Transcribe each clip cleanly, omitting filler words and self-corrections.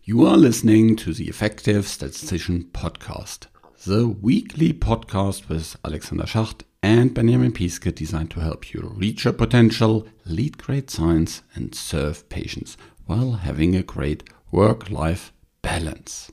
You are listening to the Effective Statistician Podcast, the weekly podcast with Alexander Schacht and Benjamin Piske designed to help you reach your potential, lead great science, and serve patients while having a great work-life balance.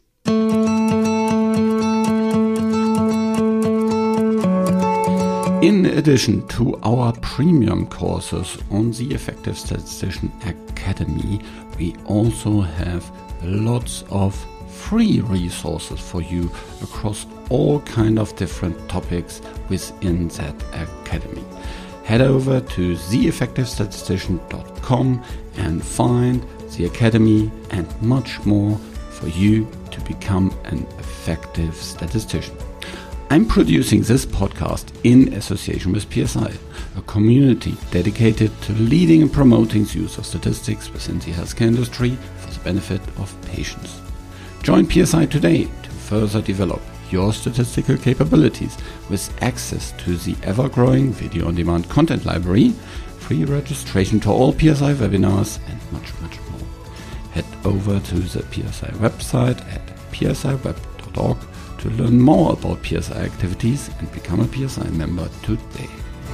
In addition to our premium courses on the Effective Statistician Academy, we also have lots of free resources for you across all kind of different topics within that academy. Head over to theeffectivestatistician.com and find the academy and much more for you to become an effective statistician. I'm producing this podcast in association with PSI, a community dedicated to leading and promoting the use of statistics within the healthcare industry for the benefit of patients. Join PSI today to further develop your statistical capabilities with access to the ever-growing video-on-demand content library, free registration to all PSI webinars, and much more. Head over to the PSI website at psiweb.org to learn more about PSI activities and become a PSI member today.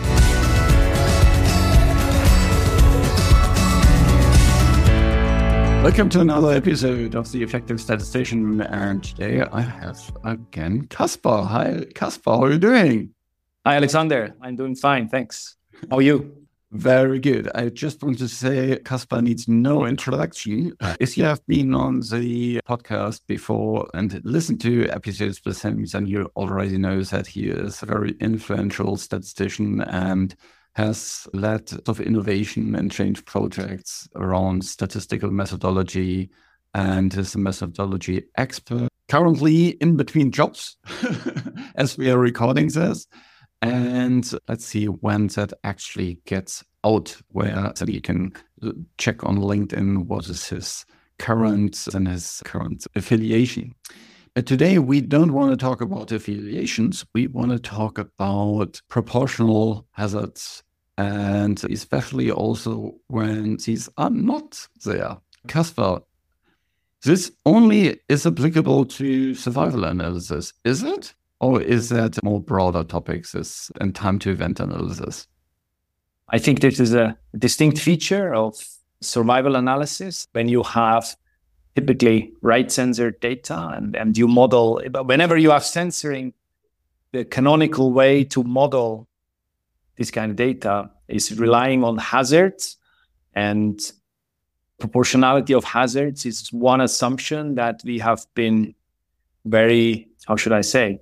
Welcome to another episode of The Effective Statistician, and today I have again Kaspar. Hi Kaspar, how are you doing? Hi Alexander, I'm doing fine, thanks. How are you? Very good. I just want to say Kaspar needs no introduction. If you have been on the podcast before and listened to episodes with him, then you already know that he is a very influential statistician and has led sort of innovation and change projects around statistical methodology and is a methodology expert. Currently in between jobs as we are recording this. And let's see when that actually gets out, where so you can check on LinkedIn what is his current affiliation. But today we don't want to talk about affiliations. We want to talk about proportional hazards, and especially also when these are not there. Kaspar, this only is applicable to survival analysis, is it? Or is that more broader topics and time to event analysis? I think this is a distinct feature of survival analysis when you have typically right censored data and you model, whenever you have censoring, the canonical way to model this kind of data is relying on hazards, and proportionality of hazards is one assumption that we have been very, how should I say,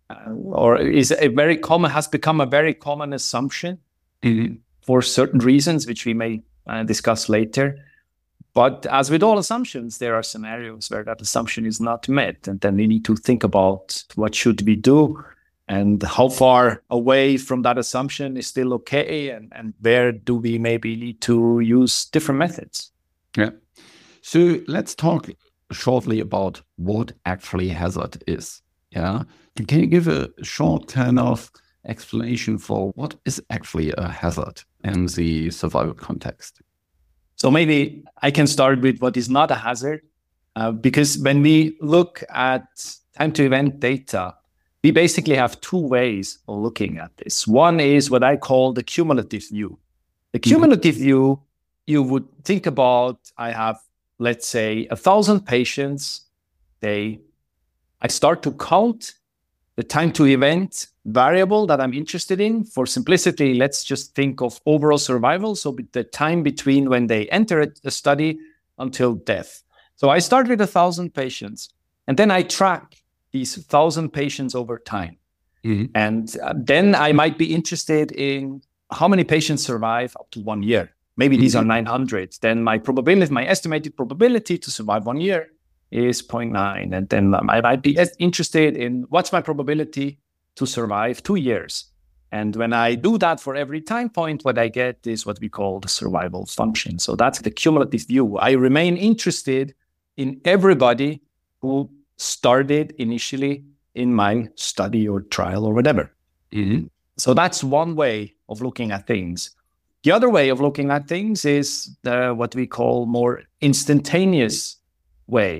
has become a very common assumption for certain reasons, which we may discuss later. But as with all assumptions, there are scenarios where that assumption is not met, and then we need to think about what should we do and how far away from that assumption is still okay, and where do we maybe need to use different methods. Yeah. So let's talk shortly about what actually hazard is. Yeah. Can you give a short kind of explanation for what is actually a hazard in the survival context? So maybe I can start with what is not a hazard, because when we look at time to event data, we basically have two ways of looking at this. One is what I call the cumulative view. The cumulative view, you would think about, I have, let's say, 1,000 patients. I start to count the time to event variable that I'm interested in. For simplicity, let's just think of overall survival. So the time between when they enter a study until death. So I start with 1,000 patients, and then I track these 1,000 patients over time. And then I might be interested in how many patients survive up to 1 year. Maybe these are 900. Then my estimated probability to survive 1 year is 0.9. And then I might be interested in what's my probability to survive 2 years. And when I do that for every time point, what I get is what we call the survival function. So that's the cumulative view. I remain interested in everybody who started initially in my study or trial or whatever. So that's one way of looking at things. The other way of looking at things is what we call more instantaneous way.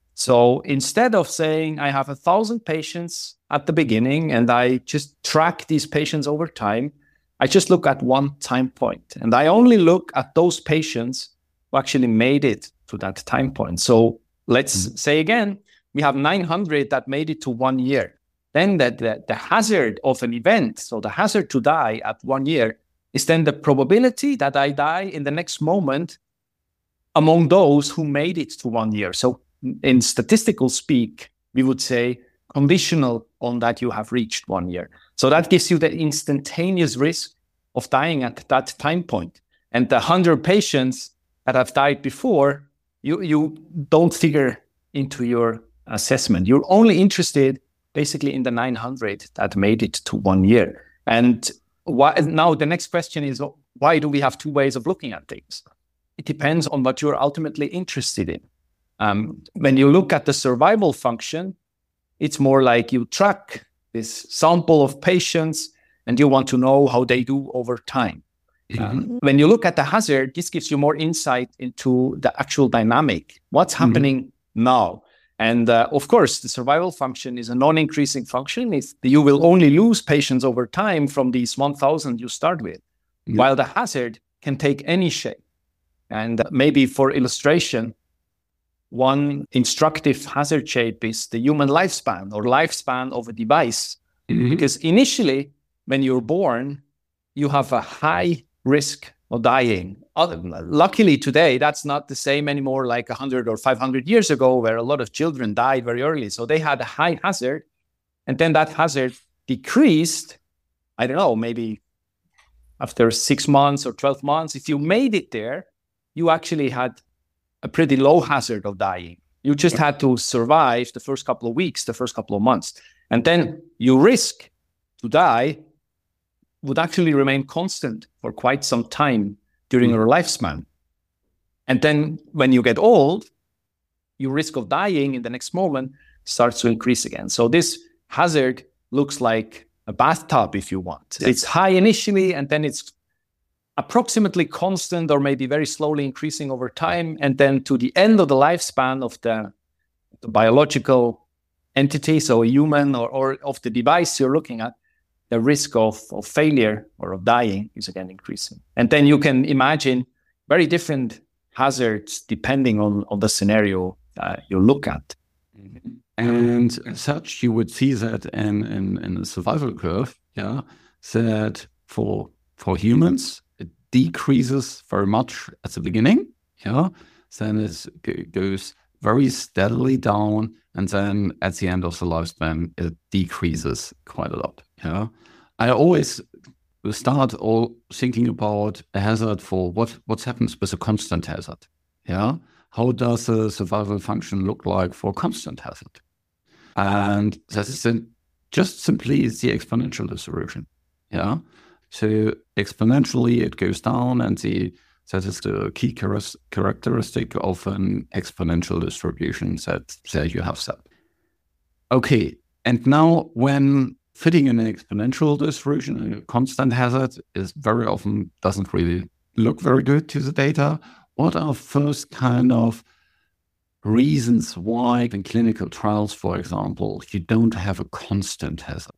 So instead of saying I have 1,000 patients at the beginning and I just track these patients over time, I just look at one time point. And I only look at those patients who actually made it to that time point. So let's say again, we have 900 that made it to 1 year. Then the hazard of an event, so the hazard to die at 1 year, is then the probability that I die in the next moment among those who made it to 1 year. So in statistical speak, we would say conditional on that you have reached 1 year. So that gives you the instantaneous risk of dying at that time point. And the 100 patients that have died before, you don't figure into your assessment. You're only interested basically in the 900 that made it to 1 year. And now the next question is, why do we have two ways of looking at things? It depends on what you're ultimately interested in. When you look at the survival function, it's more like you track this sample of patients and you want to know how they do over time. When you look at the hazard, this gives you more insight into the actual dynamic. What's happening now? And of course, the survival function is a non-increasing function. You will only lose patients over time from these 1,000 you start with, while the hazard can take any shape. And maybe for illustration, one instructive hazard shape is the human lifespan or lifespan of a device. Because initially, when you're born, you have a high risk of dying. Luckily today, that's not the same anymore like 100 or 500 years ago, where a lot of children died very early. So they had a high hazard, and then that hazard decreased, I don't know, maybe after 6 months or 12 months. If you made it there, you actually had a pretty low hazard of dying. You just had to survive the first couple of weeks, the first couple of months. And then your risk to die would actually remain constant for quite some time during your lifespan. And then when you get old, your risk of dying in the next moment starts to increase again. So this hazard looks like a bathtub, if you want. It's high initially, and then it's approximately constant or maybe very slowly increasing over time. And then to the end of the lifespan of the biological entity, so a human or of the device you're looking at, the risk of failure or of dying is again increasing. And then you can imagine very different hazards depending on the scenario you look at. And as such, you would see that in the survival curve, that for humans, it decreases very much at the beginning, then it goes very steadily down, and then at the end of the lifespan, it decreases quite a lot. I always start all thinking about a hazard for what happens with a constant hazard. How does the survival function look like for constant hazard? And that is just simply the exponential distribution. So exponentially it goes down, and that is the key characteristic of an exponential distribution that you have set. Okay, and now when fitting in an exponential distribution, a constant hazard is very often doesn't really look very good to the data. What are first kind of reasons why in clinical trials, for example, you don't have a constant hazard?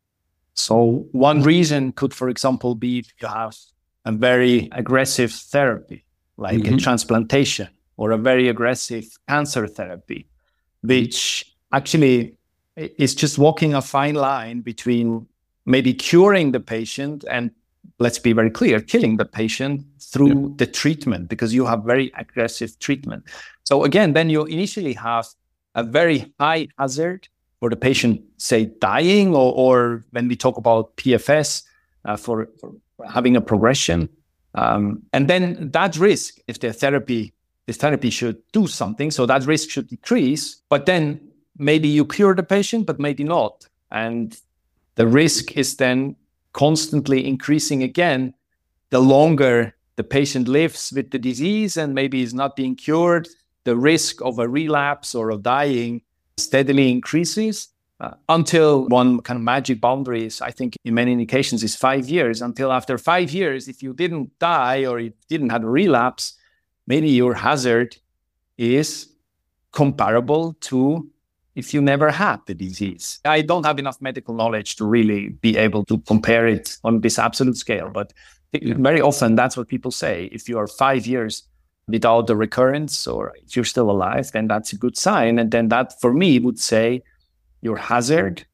So one reason could, for example, be if you have a very aggressive therapy, like a transplantation, or a very aggressive cancer therapy, which actually is just walking a fine line between maybe curing the patient and, let's be very clear, killing the patient through the treatment, because you have very aggressive treatment. So again, then you initially have a very high hazard for the patient, say, dying, or when we talk about PFS, for having a progression. And then that risk, if this therapy should do something, so that risk should decrease, but then maybe you cure the patient, but maybe not. And the risk is then constantly increasing again, the longer the patient lives with the disease and maybe is not being cured, the risk of a relapse or of dying steadily increases until one kind of magic boundary is, I think in many indications, is 5 years. Until after 5 years, if you didn't die or you didn't have a relapse, maybe your hazard is comparable to if you never had the disease. I don't have enough medical knowledge to really be able to compare it on this absolute scale, but very often that's what people say. If you are 5 years without the recurrence, or if you're still alive, then that's a good sign. And then that, for me, would say your hazard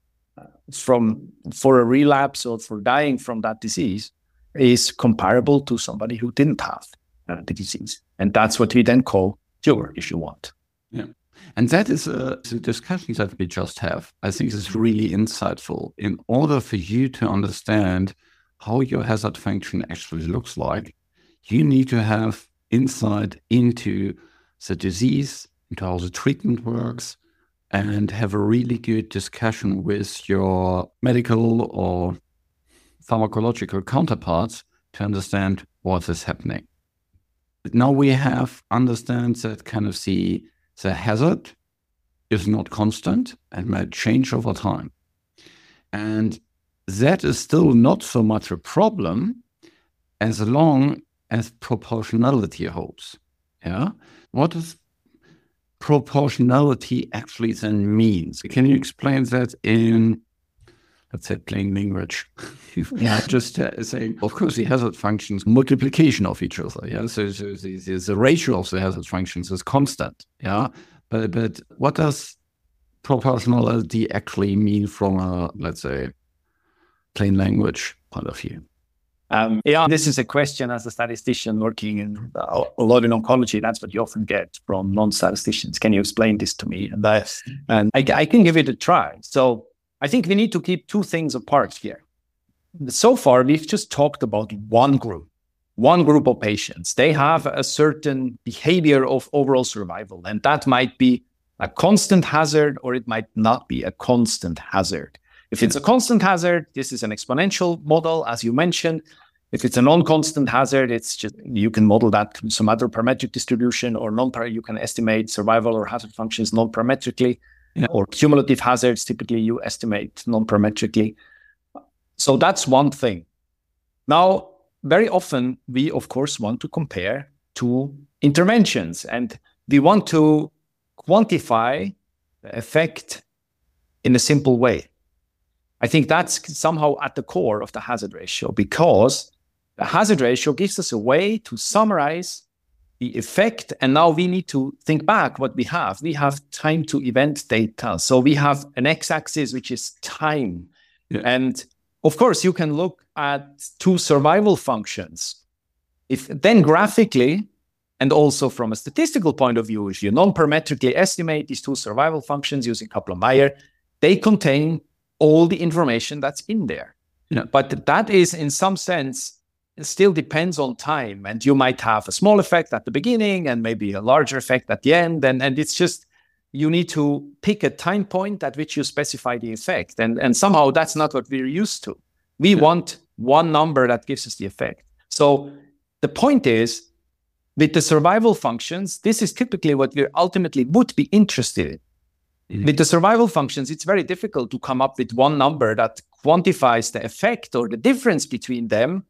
for a relapse or for dying from that disease is comparable to somebody who didn't have the disease. And that's what we then call cure, if you want. Yeah. And that is the discussion that we just have. I think is really insightful. In order for you to understand how your hazard function actually looks like, you need to have insight into the disease, into how the treatment works, and have a really good discussion with your medical or pharmacological counterparts to understand what is happening. Now we have understand that kind of the hazard is not constant and might change over time. And that is still not so much a problem as long as proportionality holds. Yeah. What does proportionality actually then means? Can you explain that in, let's say, plain language? Just saying, of course, the hazard functions multiplication of each other. Yeah, so the ratio of the hazard functions is constant. Yeah, but what does proportionality actually mean from a, let's say, plain language point of view? This is a question as a statistician working a lot in oncology. That's what you often get from non-statisticians. Can you explain this to me? And I can give it a try. So I think we need to keep two things apart here. So far, we've just talked about one group of patients. They have a certain behavior of overall survival, and that might be a constant hazard or it might not be a constant hazard. If it's a constant hazard, this is an exponential model, as you mentioned. If it's a non-constant hazard, it's just, you can model that to some other parametric distribution, or you can estimate survival or hazard functions non-parametrically, or cumulative hazards, typically you estimate non-parametrically. So that's one thing. Now, very often we, of course, want to compare two interventions, and we want to quantify the effect in a simple way. I think that's somehow at the core of the hazard ratio, because the hazard ratio gives us a way to summarize the effect. And now we need to think back what we have. We have time to event data. So we have an x-axis, which is time. Yeah. And of course, you can look at two survival functions. If then graphically, and also from a statistical point of view, if you non-parametrically estimate these two survival functions using Kaplan-Meier, they contain all the information that's in there. Yeah. But that is, in some sense, it still depends on time. And you might have a small effect at the beginning and maybe a larger effect at the end. And it's just, you need to pick a time point at which you specify the effect. And somehow that's not what we're used to. We want one number that gives us the effect. So the point is, with the survival functions, this is typically what we ultimately would be interested in. With the survival functions, it's very difficult to come up with one number that quantifies the effect or the difference between them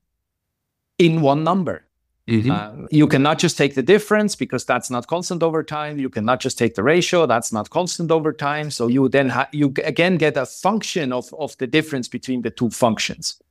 in one number. Mm-hmm. You cannot just take the difference because that's not constant over time. You cannot just take the ratio, that's not constant over time. So you then you again get a function of the difference between the two functions.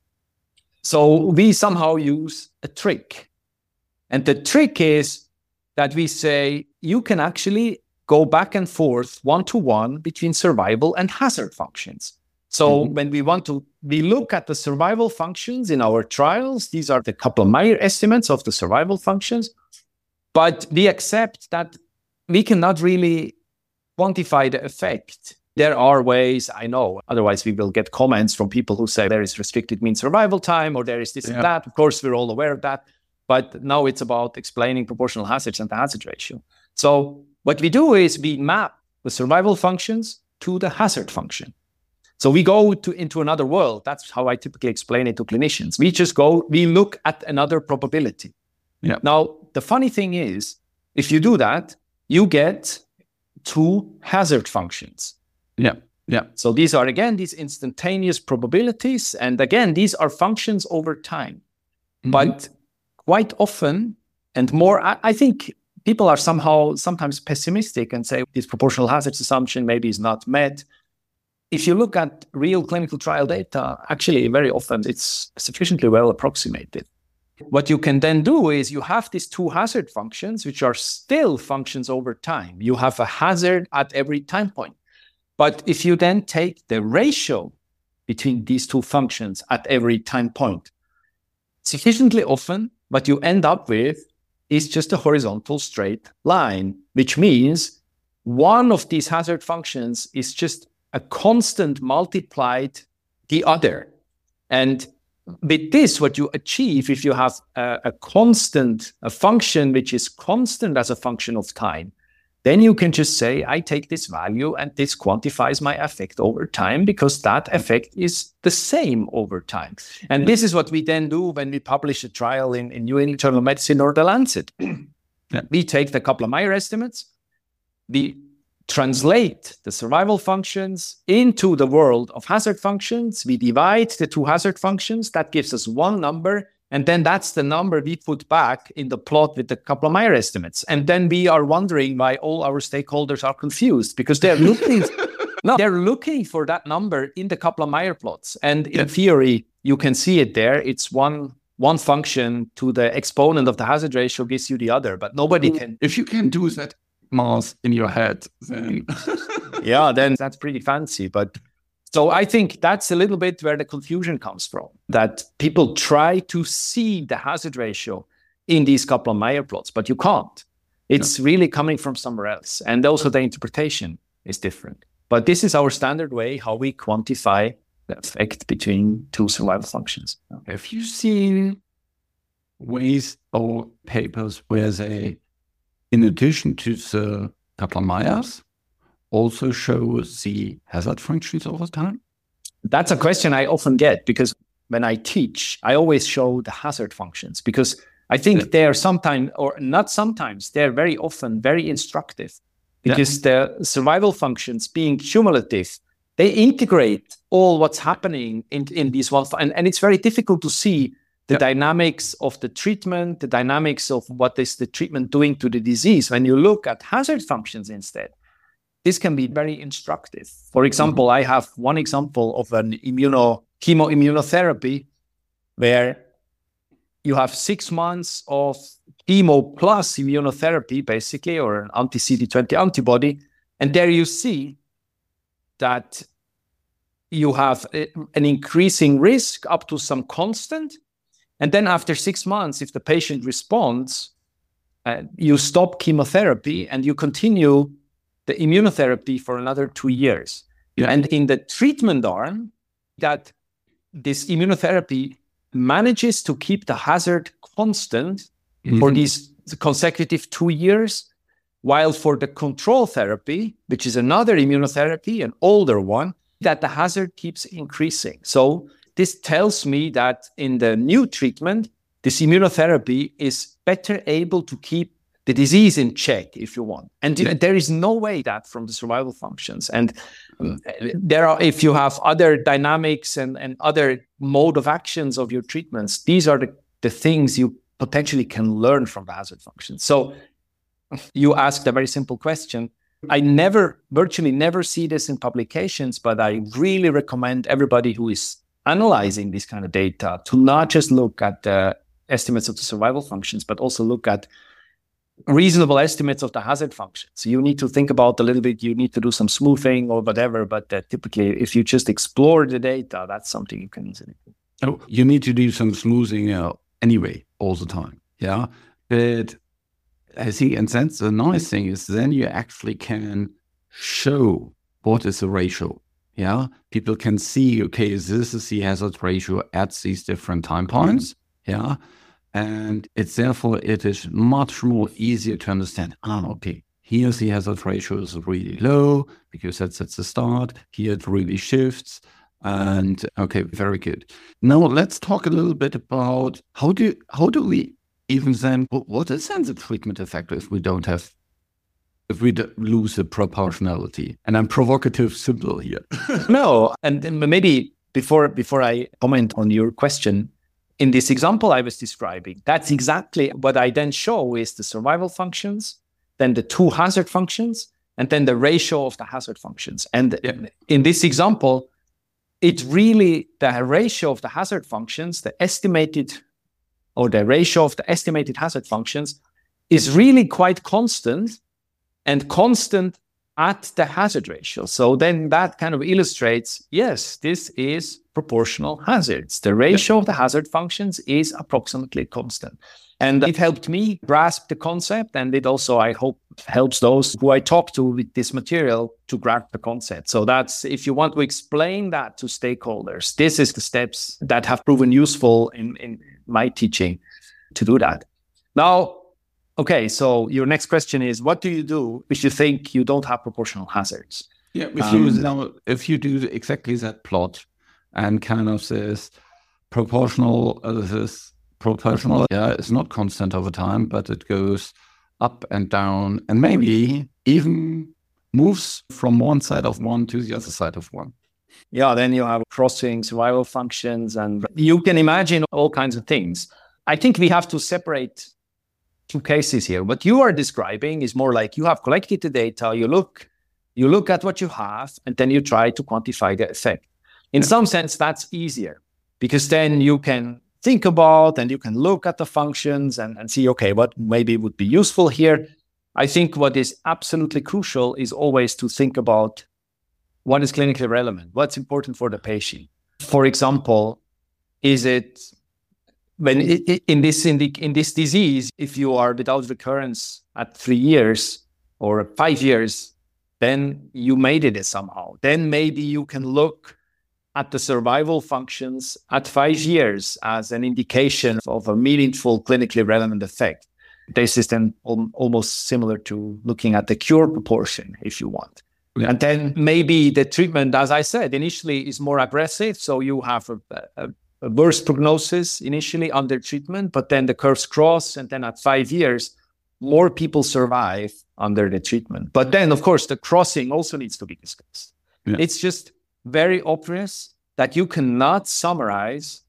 So we somehow use a trick. And the trick is that we say you can actually go back and forth one-to-one between survival and hazard functions. So when we look at the survival functions in our trials, these are the Kaplan-Meier estimates of the survival functions, but we accept that we cannot really quantify the effect. There are ways, I know, otherwise we will get comments from people who say there is restricted mean survival time or there is this and that. Of course, we're all aware of that, but now it's about explaining proportional hazards and the hazard ratio. So what we do is we map the survival functions to the hazard function. So we go into another world. That's how I typically explain it to clinicians. We look at another probability. Yeah. Now, the funny thing is, if you do that, you get two hazard functions. Yeah. Yeah. So these are, again, these instantaneous probabilities. And again, these are functions over time. Mm-hmm. But quite often and more, I think people are sometimes pessimistic and say this proportional hazards assumption maybe is not met. If you look at real clinical trial data, actually very often it's sufficiently well approximated. What you can then do is you have these two hazard functions, which are still functions over time. You have a hazard at every time point. But if you then take the ratio between these two functions at every time point, sufficiently often, what you end up with is just a horizontal straight line, which means one of these hazard functions is just a constant multiplied the other. And with this, what you achieve, if you have a function which is constant as a function of time, then you can just say, I take this value and this quantifies my effect over time because that effect is the same over time. And this is what we then do when we publish a trial in New England Journal of Medicine or The Lancet. Yeah. We take the Kaplan-Meier estimates, we translate the survival functions into the world of hazard functions. We divide the two hazard functions. That gives us one number. And then that's the number we put back in the plot with the Kaplan-Meier estimates. And then we are wondering why all our stakeholders are confused because they're looking, they're looking for that number in the Kaplan-Meier plots. And in theory, you can see it there. It's one function to the exponent of the hazard ratio gives you the other, but nobody can. If you can do that math in your head, then yeah, then that's pretty fancy. But so I think that's a little bit where the confusion comes from, that people try to see the hazard ratio in these Kaplan-Meier plots, but you can't. It's really coming from somewhere else. And also the interpretation is different. But this is our standard way how we quantify the effect between two survival functions. Have you seen ways or papers where they, in addition to the Kaplan-Meiers, also show the hazard functions over time? That's a question I often get because when I teach, I always show the hazard functions because I think they are sometimes, or not sometimes, they're very often very instructive because the survival functions being cumulative, they integrate all what's happening in these one, and it's very difficult to see the dynamics of the treatment, the dynamics of what is the treatment doing to the disease. When you look at hazard functions instead, this can be very instructive. For example, I have one example of an chemoimmunotherapy where you have 6 months of chemo plus immunotherapy, basically, or an anti-CD20 antibody. And there you see that you have an increasing risk up to some constant. And then after 6 months, if the patient responds, you stop chemotherapy and you continue the immunotherapy for another 2 years. And in the treatment arm, that this immunotherapy manages to keep the hazard constant for these consecutive 2 years, while for the control therapy, which is another immunotherapy, an older one, that the hazard keeps increasing. So this tells me that in the new treatment, this immunotherapy is better able to keep the disease in check, if you want. And there is no way that from the survival functions. And there are, if you have other dynamics and other mode of actions of your treatments, these are the things you potentially can learn from the hazard functions. So you asked a very simple question. I virtually never see this in publications, but I really recommend everybody who is analyzing this kind of data to not just look at the estimates of the survival functions, but also look at reasonable estimates of the hazard functions. So you need to think about a little bit, you need to do some smoothing or whatever, but typically if you just explore the data, that's something you can easily do. Oh, you need to do some smoothing anyway, all the time. Yeah. But I think, and that's the nice thing is then you actually can show what is the ratio. Yeah. People can see, okay, this is the hazard ratio at these different time points. Yeah. And it's therefore, it is much more easier to understand, okay, here the hazard ratio is really low because that's at the start. Here it really shifts. And okay, very good. Now let's talk a little bit about how do we even then, what is then the treatment effect if we lose the proportionality? And I'm provocative simple here. No, and maybe before I comment on your question, in this example I was describing, that's exactly what I then show is the survival functions, then the two hazard functions, and then the ratio of the hazard functions. And in this example, it really, the ratio of the hazard functions, the estimated, or the ratio of the estimated hazard functions is really quite constant, and constant at the hazard ratio. So then that kind of illustrates, yes, this is proportional hazards. The ratio of the hazard functions is approximately constant. And it helped me grasp the concept, and it also, I hope, helps those who I talk to with this material to grasp the concept. So that's, if you want to explain that to stakeholders, this is the steps that have proven useful in my teaching to do that. Now, okay, so your next question is, what do you do if you think you don't have proportional hazards? Yeah, if you do exactly that plot and kind of this proportional, it's not constant over time, but it goes up and down and maybe even moves from one side of one to the other side of one. Yeah, then you have crossing survival functions, and you can imagine all kinds of things. I think we have to separate two cases here. What you are describing is more like you have collected the data, you look at what you have, and then you try to quantify the effect. In some sense, that's easier because then you can think about and you can look at the functions and see, okay, what maybe would be useful here. I think what is absolutely crucial is always to think about what is clinically relevant, what's important for the patient. For example, is it when in this disease, if you are without recurrence at 3 years or 5 years, then you made it somehow. Then maybe you can look at the survival functions at 5 years as an indication of a meaningful clinically relevant effect. This is then almost similar to looking at the cure proportion, if you want. Yeah. And then maybe the treatment, as I said, initially is more aggressive. So you have a worse prognosis initially under treatment, but then the curves cross. And then at 5 years, more people survive under the treatment. But then, of course, the crossing also needs to be discussed. Yeah. It's just very obvious that you cannot summarize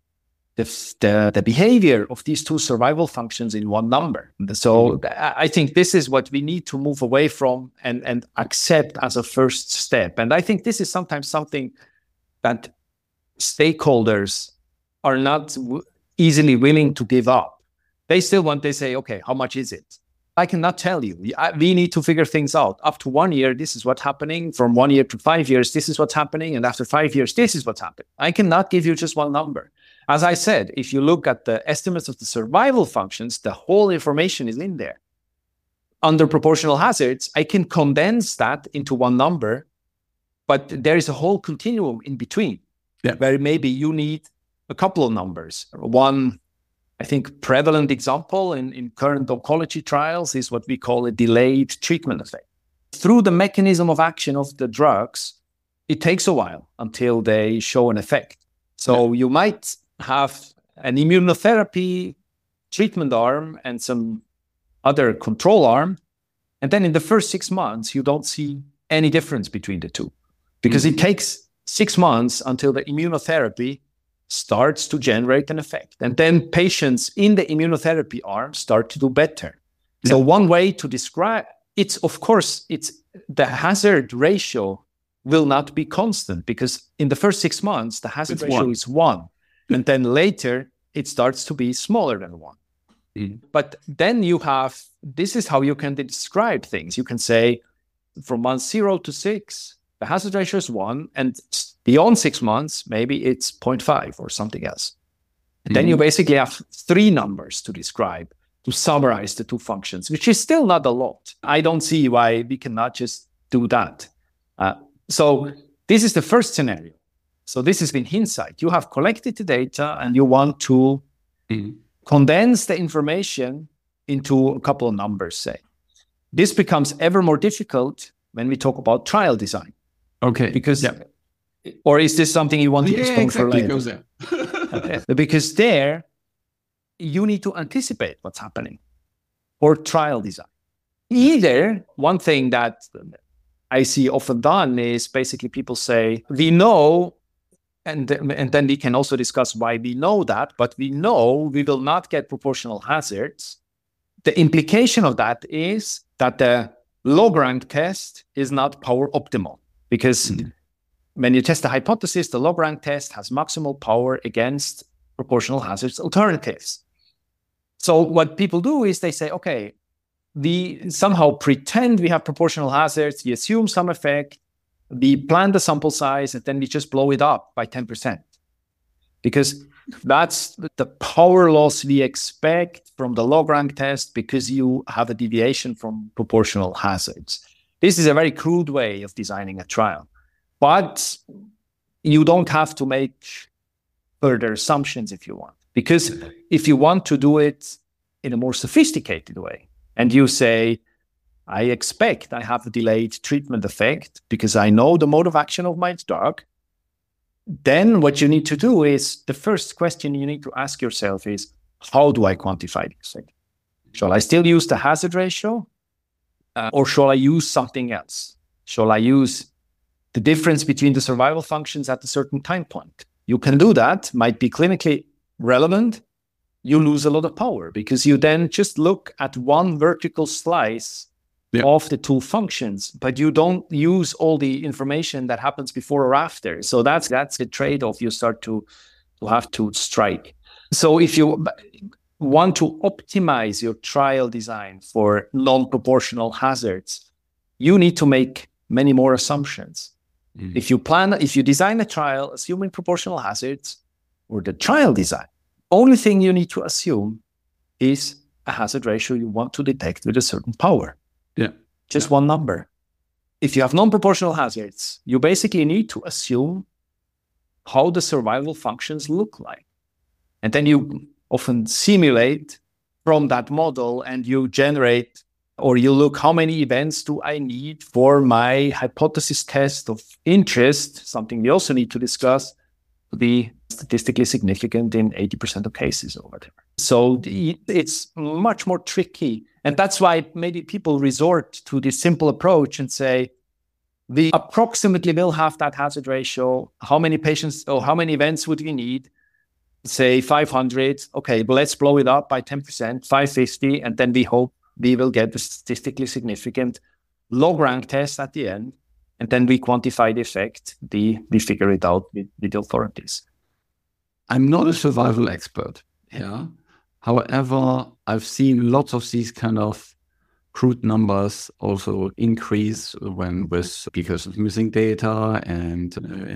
the behavior of these two survival functions in one number. So I think this is what we need to move away from and accept as a first step. And I think this is sometimes something that stakeholders are not easily willing to give up. They say, okay, how much is it? I cannot tell you. We need to figure things out. Up to 1 year, this is what's happening. From 1 year to 5 years, this is what's happening. And after 5 years, this is what's happening. I cannot give you just one number. As I said, if you look at the estimates of the survival functions, the whole information is in there. Under proportional hazards, I can condense that into one number, but there is a whole continuum in between, where maybe you need a couple of numbers. One, I think, prevalent example in current oncology trials is what we call a delayed treatment effect. Through the mechanism of action of the drugs, it takes a while until they show an effect. So you might have an immunotherapy treatment arm and some other control arm, and then in the first 6 months, you don't see any difference between the two because it takes 6 months until the immunotherapy starts to generate an effect. And then patients in the immunotherapy arm start to do better. So one way to describe it's, of course, it's the hazard ratio will not be constant because in the first 6 months, the hazard ratio is 1. And then later, it starts to be smaller than 1. But then you have, this is how you can describe things. You can say from month 0 to 6, the hazard ratio is 1, and beyond 6 months, maybe it's 0.5 or something else. And then you basically have 3 numbers to describe, to summarize the two functions, which is still not a lot. I don't see why we cannot just do that. So this is the first scenario. So this is in hindsight. You have collected the data and you want to condense the information into a couple of numbers, say. This becomes ever more difficult when we talk about trial design. Okay. Because, or is this something you want to explain for later? Goes there. Okay. Because there, you need to anticipate what's happening for trial design. Either one thing that I see often done is basically people say, we know And then we can also discuss why we know that, but we know we will not get proportional hazards. The implication of that is that the log-rank test is not power optimal, because when you test the hypothesis, the log-rank test has maximal power against proportional hazards alternatives. So what people do is they say, okay, we somehow pretend we have proportional hazards, we assume some effect, we plan the sample size, and then we just blow it up by 10%. Because that's the power loss we expect from the log-rank test because you have a deviation from proportional hazards. This is a very crude way of designing a trial. But you don't have to make further assumptions if you want. Because if you want to do it in a more sophisticated way, and you say, I expect I have a delayed treatment effect because I know the mode of action of my drug, then what you need to do is, the first question you need to ask yourself is, how do I quantify this thing? Shall I still use the hazard ratio? Or shall I use something else? Shall I use the difference between the survival functions at a certain time point? You can do that, might be clinically relevant. You lose a lot of power because you then just look at one vertical slice of the two functions, but you don't use all the information that happens before or after. So that's the trade-off you start to have to strike. So if you want to optimize your trial design for non-proportional hazards, you need to make many more assumptions. If you design a trial assuming proportional hazards, or the trial design, only thing you need to assume is a hazard ratio you want to detect with a certain power. Just one number. If you have non-proportional hazards, you basically need to assume how the survival functions look like. And then you often simulate from that model, and you generate, or you look, how many events do I need for my hypothesis test of interest, something we also need to discuss, to be statistically significant in 80% of cases or whatever. So it's much more tricky. And that's why maybe people resort to this simple approach and say, we approximately will have that hazard ratio. How many patients or how many events would we need? Say 500. Okay, but let's blow it up by 10%, 550. And then we hope we will get the statistically significant log-rank test at the end. And then we quantify the effect. We figure it out with the authorities. I'm not a survival expert. However, I've seen lots of these kind of crude numbers also increase because of missing data and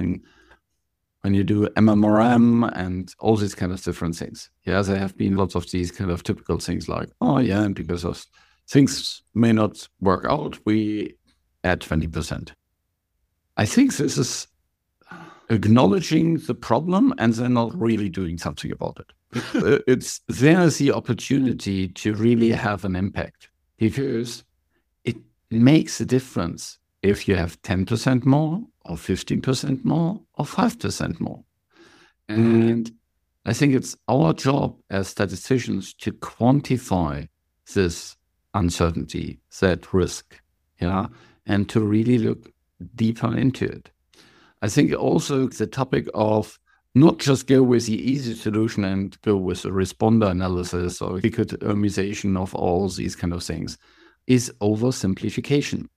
when you do MMRM and all these kind of different things. There have been lots of these kind of typical things like, and because of things may not work out, we add 20%. I think this is acknowledging the problem and then not really doing something about it. There's the opportunity to really have an impact, because it makes a difference if you have 10% more or 15% more or 5% more. And I think it's our job as statisticians to quantify this uncertainty, that risk, and to really look deeper into it. I think also the topic of not just go with the easy solution and go with a responder analysis or dichotomization of all these kind of things is oversimplification,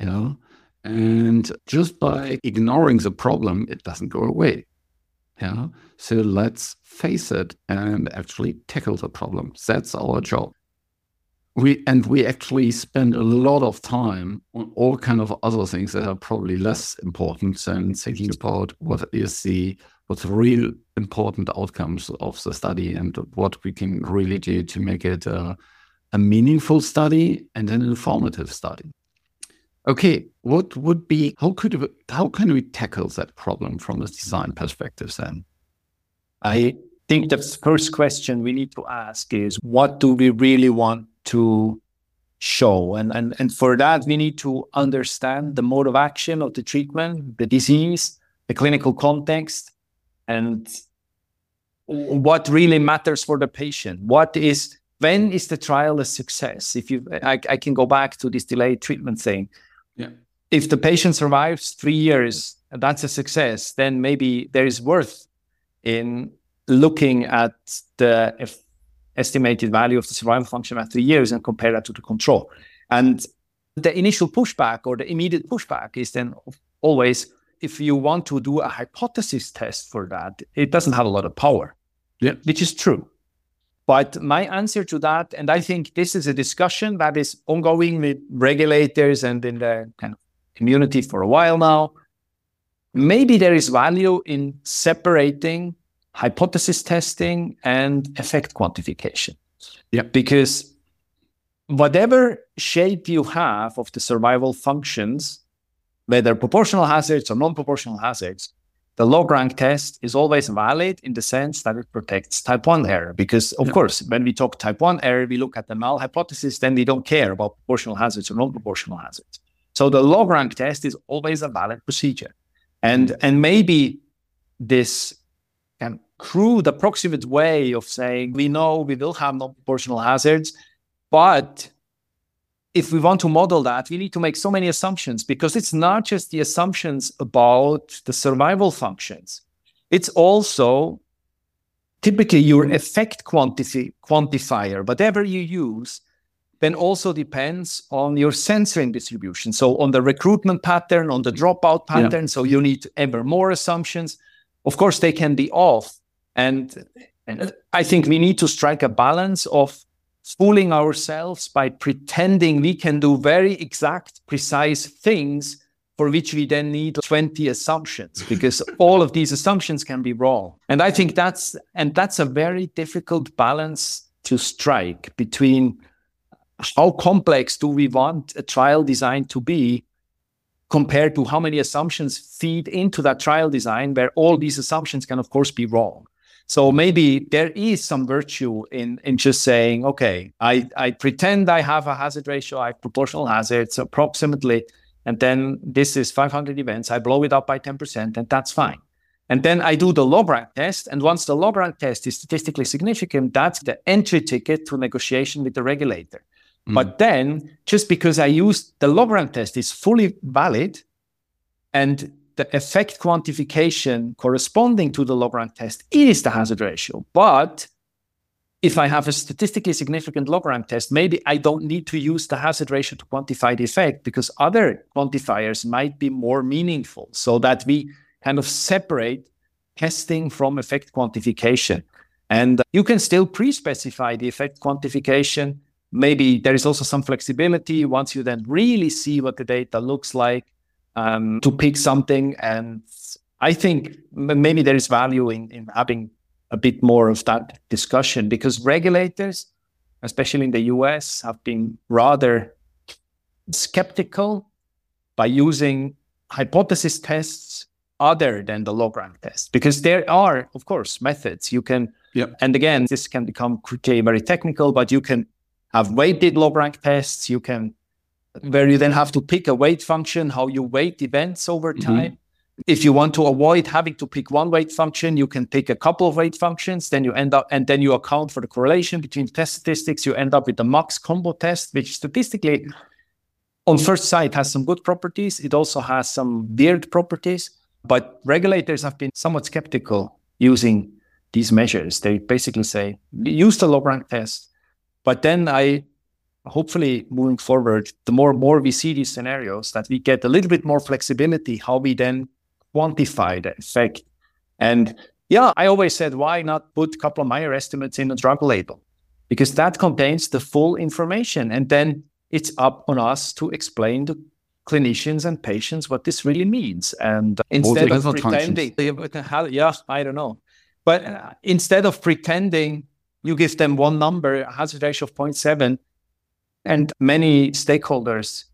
and just by ignoring the problem, it doesn't go away. So let's face it and actually tackle the problem. That's our job. We actually spend a lot of time on all kind of other things that are probably less important than thinking about what's the real important outcomes of the study and what we can really do to make it a meaningful study and an informative study. Okay, how can we tackle that problem from a design perspective then? I think the first question we need to ask is, what do we really want to show? And for that, we need to understand the mode of action of the treatment, the disease, the clinical context, and what really matters for the patient. When is the trial a success? I can go back to this delayed treatment thing. If the patient survives 3 years that's a success, then maybe there is worth in looking at the estimated value of the survival function at 3 years and compare that to the control. And the initial pushback or the immediate pushback is then always, if you want to do a hypothesis test for that, it doesn't have a lot of power, which is true. But my answer to that, and I think this is a discussion that is ongoing with regulators and in the kind of community for a while now, maybe there is value in separating hypothesis testing and effect quantification. Because whatever shape you have of the survival functions, whether proportional hazards or non-proportional hazards, the log-rank test is always valid in the sense that it protects type 1 error. Because, of course, when we talk type 1 error, we look at the null hypothesis, then we don't care about proportional hazards or non-proportional hazards. So the log-rank test is always a valid procedure. And maybe this kind of crude, approximate way of saying, we know we will have non-proportional hazards, but if we want to model that, we need to make so many assumptions, because it's not just the assumptions about the survival functions. It's also typically your effect quantifier, whatever you use, then also depends on your censoring distribution. So on the recruitment pattern, on the dropout pattern, so you need ever more assumptions. Of course, they can be off. And I think we need to strike a balance of fooling ourselves by pretending we can do very exact, precise things for which we then need 20 assumptions, because all of these assumptions can be wrong. And I think that's a very difficult balance to strike between how complex do we want a trial design to be compared to how many assumptions feed into that trial design, where all these assumptions can, of course, be wrong. So maybe there is some virtue in just saying, okay, I pretend I have a hazard ratio, I have proportional hazards approximately, and then this is 500 events, I blow it up by 10%, and that's fine. And then I do the log-rank test, and once the log-rank test is statistically significant, that's the entry ticket to negotiation with the regulator. But then, just because I use the log-rank test is fully valid, and the effect quantification corresponding to the log-rank test is the hazard ratio. But if I have a statistically significant log-rank test, maybe I don't need to use the hazard ratio to quantify the effect, because other quantifiers might be more meaningful, so that we kind of separate testing from effect quantification. And you can still pre-specify the effect quantification. Maybe there is also some flexibility once you then really see what the data looks like, to pick something. And I think maybe there is value in having a bit more of that discussion, because regulators, especially in the US, have been rather skeptical by using hypothesis tests other than the log-rank test, because there are, of course, methods you can, and again, this can become quickly very technical, but you can have weighted log-rank tests, where you then have to pick a weight function, how you weight events over time. If you want to avoid having to pick one weight function, you can pick a couple of weight functions, then you end up, and then you account for the correlation between test statistics, you end up with the max combo test, which statistically, on first sight, has some good properties. It also has some weird properties, but regulators have been somewhat skeptical using these measures. They basically say, use the log-rank test. But then hopefully moving forward, the more we see these scenarios, that we get a little bit more flexibility how we then quantify the effect. And I always said, why not put Kaplan-Meier estimates in a drug label? Because that contains the full information. And then it's up on us to explain to clinicians and patients what this really means. And instead of pretending, I don't know. But instead of pretending, you give them one number, a hazard ratio of 0.7, and many stakeholders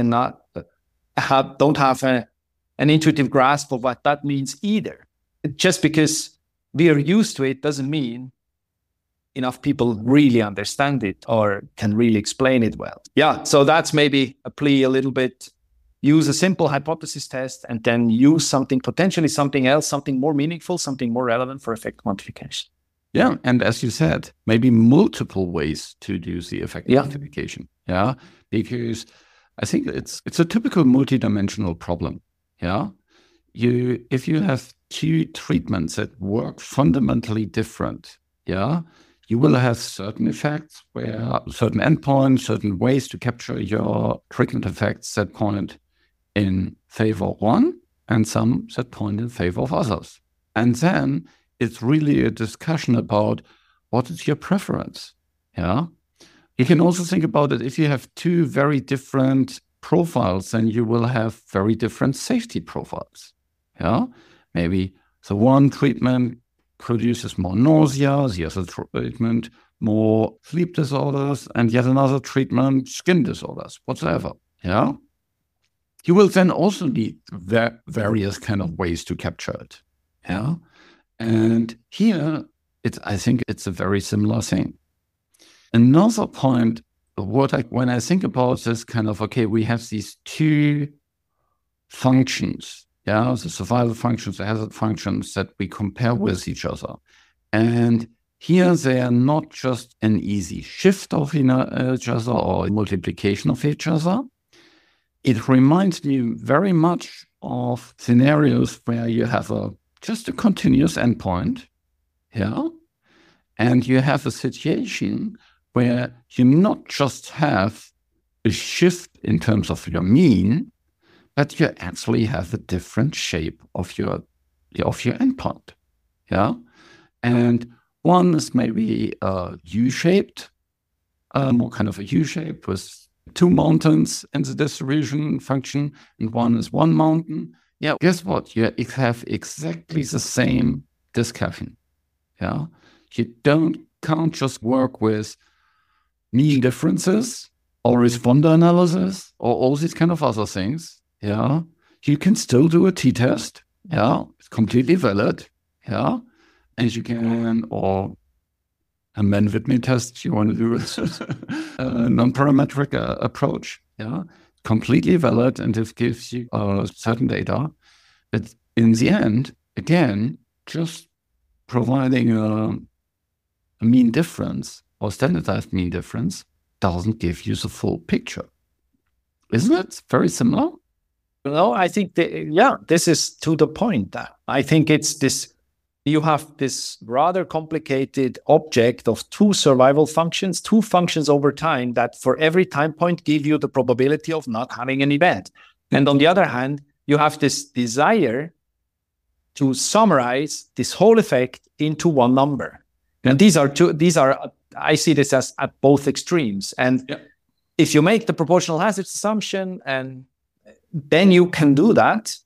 don't have an intuitive grasp of what that means either. Just because we are used to it doesn't mean enough people really understand it or can really explain it well. So that's maybe a plea a little bit. Use a simple hypothesis test and then use potentially something else, something more meaningful, something more relevant for effect quantification. Yeah, and as you said, maybe multiple ways to do the effect quantification. Because I think it's a typical multidimensional problem. if you have two treatments that work fundamentally different, you will have certain effects where certain endpoints, certain ways to capture your treatment effects that point in favor of one and some that point in favor of others. And then it's really a discussion about what is your preference. You can also think about it, if you have two very different profiles, then you will have very different safety profiles. Maybe the one treatment produces more nausea, the other treatment more sleep disorders, and yet another treatment skin disorders, whatsoever. You will then also need various kind of ways to capture it. And here, I think it's a very similar thing. Another point, when I think about this kind of, okay, we have these two functions, the survival functions, the hazard functions that we compare with each other. And here they are not just an easy shift of each other or multiplication of each other. It reminds me very much of scenarios where you have just a continuous endpoint, and you have a situation where you not just have a shift in terms of your mean, but you actually have a different shape of your endpoint. And one is maybe U-shaped, more kind of a U-shape with two mountains in the distribution function, and one is one mountain. Guess what? You have exactly the same discussion. You can't just work with mean differences or responder analysis or all these kind of other things. You can still do a t-test. It's completely valid. And you can, or a Mann-Whitney test if you want to do a non-parametric approach. Completely valid, and it gives you certain data. But in the end, again, just providing a mean difference or standardized mean difference doesn't give you the full picture. Isn't it very similar? No, I think this is to the point. I think it's this, you have this rather complicated object of two survival functions, two functions over time that for every time point give you the probability of not having an event. And on the other hand, you have this desire to summarize this whole effect into one number. And these are, I see this as at both extremes. And if you make the proportional hazards assumption, and then you can do that,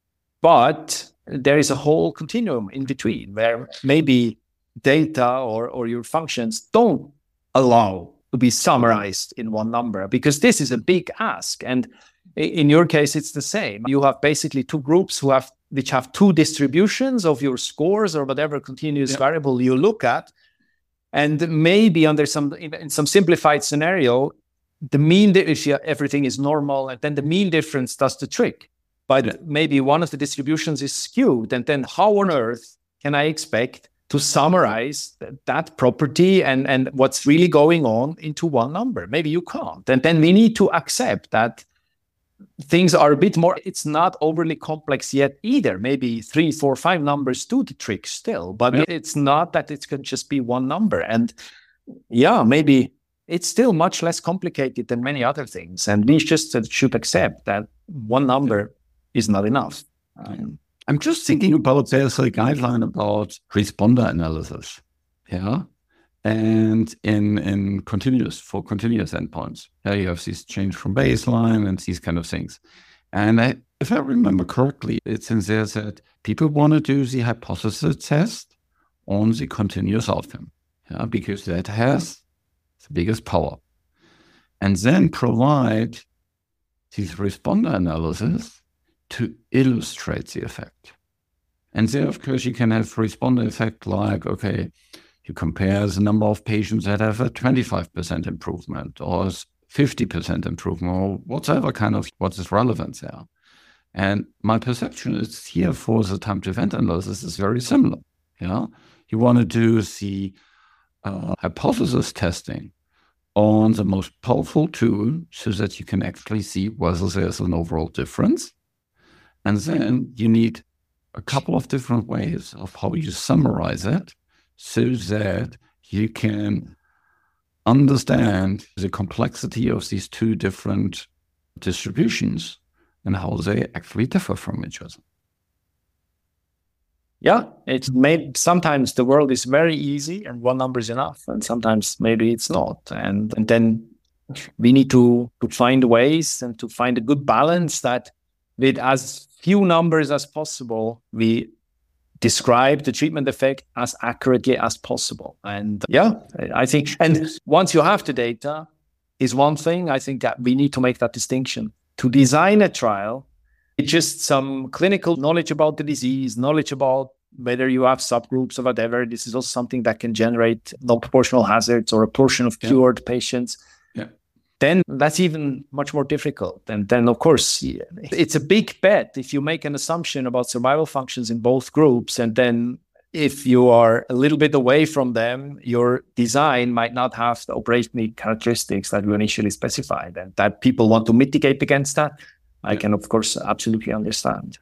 but there is a whole continuum in between where maybe data or your functions don't allow to be summarized in one number, because this is a big ask. And in your case, it's the same. You have basically two groups which have two distributions of your scores or whatever continuous variable you look at. And maybe in some simplified scenario, the mean, if everything is normal, and then the mean difference does the trick. But maybe one of the distributions is skewed, and then how on earth can I expect to summarize that property and what's really going on into one number? Maybe you can't. And then we need to accept that things are a bit more, it's not overly complex yet either. Maybe 3, 4, 5 numbers do the trick still, but it's not that it can just be one number. And maybe it's still much less complicated than many other things. And we just should accept that one number is not enough. I'm just thinking about, there's a guideline about responder analysis. And in continuous endpoints, you have this change from baseline and these kind of things. And if I remember correctly, it's in there that people want to do the hypothesis test on the continuous outcome, because that has the biggest power. And then provide this responder analysis to illustrate the effect. And there, of course, you can have responder effect like, okay, you compare the number of patients that have a 25% improvement or 50% improvement or whatever kind of what is relevant there. And my perception is here for the time to event analysis is very similar. You want to do the hypothesis testing on the most powerful tool so that you can actually see whether there's an overall difference. And then you need a couple of different ways of how you summarize it so that you can understand the complexity of these two different distributions and how they actually differ from each other. Yeah, it's made sometimes the world is very easy and one number is enough, and sometimes maybe it's not. And then we need to find ways and to find a good balance that with as few numbers as possible, we describe the treatment effect as accurately as possible. And yeah, I think, and once you have the data is one thing, I think that we need to make that distinction. To design a trial, it's just some clinical knowledge about the disease, knowledge about whether you have subgroups or whatever. This is also something that can generate non-proportional hazards or a portion of cured patients. Then that's even much more difficult. And then, of course, it's a big bet if you make an assumption about survival functions in both groups. And then if you are a little bit away from them, your design might not have the operational characteristics that you initially specified, and that people want to mitigate against that. I can, of course, absolutely understand.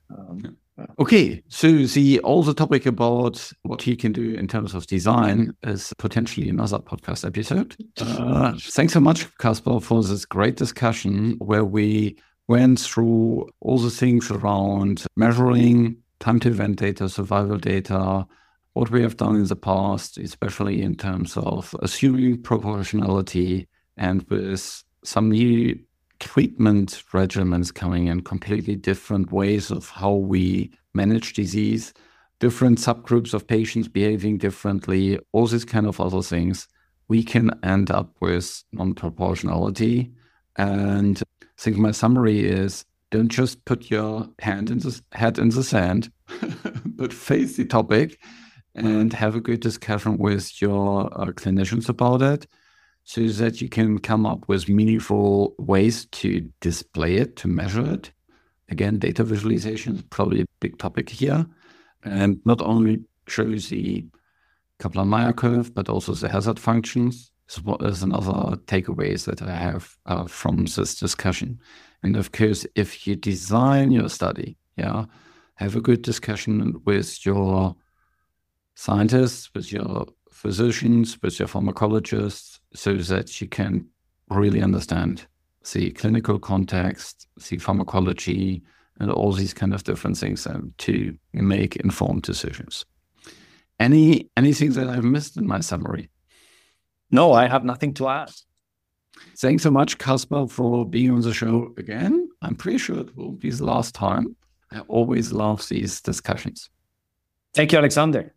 Okay, so the topic about what you can do in terms of design is potentially another podcast episode. Thanks so much, Caspar, for this great discussion where we went through all the things around measuring time to event data, survival data, what we have done in the past, especially in terms of assuming proportionality, and with some new treatment regimens coming in, completely different ways of how we manage disease, different subgroups of patients behaving differently, all these kind of other things, we can end up with non-proportionality. And I think my summary is, don't just put your head in the sand, but face the topic and have a good discussion with your clinicians about it, so that you can come up with meaningful ways to display it, to measure it. Again, data visualization is probably a big topic here. And not only shows the Kaplan-Meier curve, but also the hazard functions is another takeaways that I have from this discussion. And of course, if you design your study, have a good discussion with your scientists, with your physicians, with your pharmacologists, so that you can really understand the clinical context, the pharmacology, and all these kind of different things to make informed decisions. Anything that I've missed in my summary? No, I have nothing to add. Thanks so much, Caspar, for being on the show again. I'm pretty sure it will be the last time. I always love these discussions. Thank you, Alexander.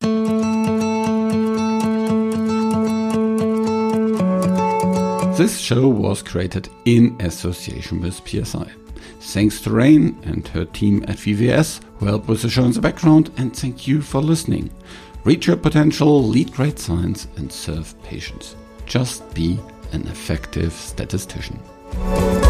This show was created in association with PSI. Thanks to Rain and her team at VVS who helped with the show in the background, and thank you for listening. Reach your potential, lead great science, and serve patients. Just be an effective statistician.